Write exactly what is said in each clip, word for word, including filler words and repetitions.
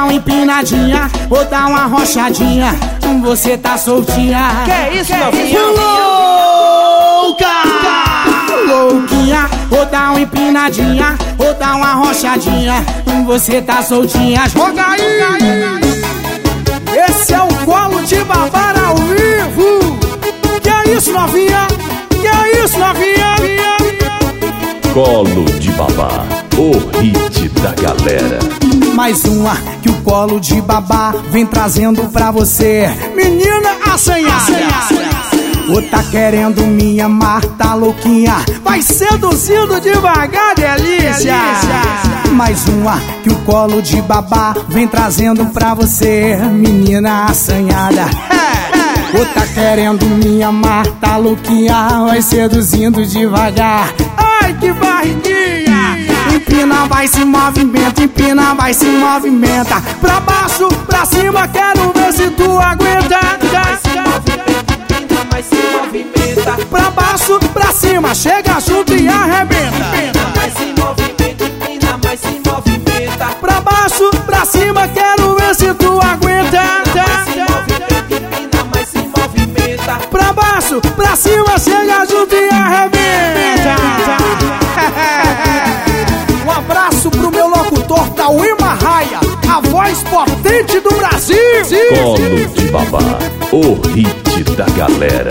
dar uma empinadinha, vou dar uma rochadinha. Você tá soltinha. Que é isso, novinha? Louca, louquinha, vou dar uma empinadinha, vou dar uma rochadinha. Você tá soltinha. Joga aí! Esse é o Colo de Babá ao vivo. Que é isso, novinha? Que é isso, novinha? Colo de Babá, o hit da galera. Mais uma que o Colo de Babá vem trazendo pra você. Menina assanhada, ou tá querendo me amar, tá louquinha, vai seduzindo devagar, delícia. Mais uma que o Colo de Babá vem trazendo pra você. Menina assanhada, ou tá querendo me amar, tá louquinha, vai seduzindo devagar. Ai, que barriguinha! Empina, vai se movimenta, empina, vai se movimenta. Pra baixo, pra cima, quero ver se tu aguenta. Vai se movimenta, empina, vai se movimenta. Pra baixo, pra cima, chega junto e arrebenta. Vai se movimenta, empina, vai se movimenta. Pra baixo, pra cima, quero ver se tu aguenta. Vai se movimenta, empina, vai se movimenta. Pra baixo, pra cima, chega junto e arrebenta. Um abraço pro meu locutor Tauí Marraia, a voz potente do Brasil. Colo de Babá, o hit da galera.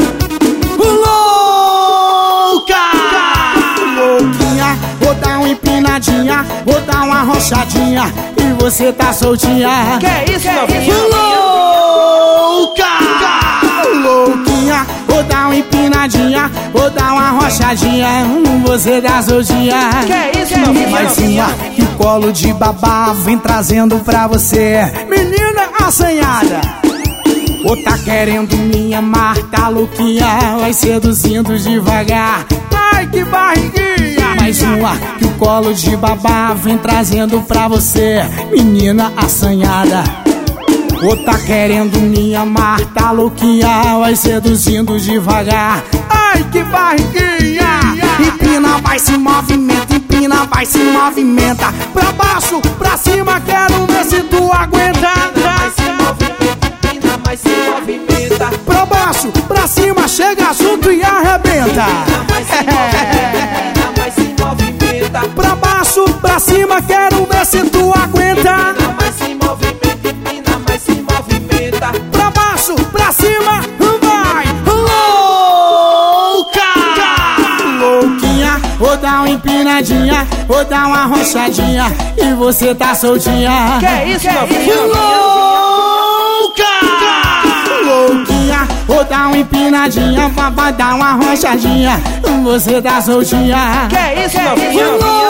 Louca, louquinha, vou dar uma empinadinha, vou dar uma rochadinha. E você tá soltinha. Que é isso, novinha? Louca, louquinha, vou dar uma empinadinha, vou dar uma rochadinha. Você tá soltinha. Que é isso, novinha? Mais uma que o Colo de Babá vem trazendo pra você. Menina assanhada, ou tá querendo me amar, tá louquinha, vai seduzindo devagar. Ai, que barriguinha! Mais uma que o Colo de Babá vem trazendo pra você. Menina assanhada, ou tá querendo me amar, tá louquinha, vai seduzindo devagar. Ai, que barriguinha! Empina, vai se movimenta, empina, vai se movimenta. Pra baixo, pra cima, quero ver se tu aguenta. Vai se movimenta, empina, vai se movimenta. Pra baixo, pra cima, chega junto e arrebenta. Vai se movimenta, vai se movimenta. Pra baixo, pra cima, quero ver se tu aguenta. Vai se movimenta, empina, vai se movimenta. Pra baixo, pra cima, vai! Louca! Louquinha, vou dar uma empinadinha, vou dar uma rochadinha. E você tá soltinha. Que é isso, novinha? Louca! Louquinha, vou dar uma empinadinha, vai dar uma rochadinha. Você tá soltinha. Que é isso, novinha?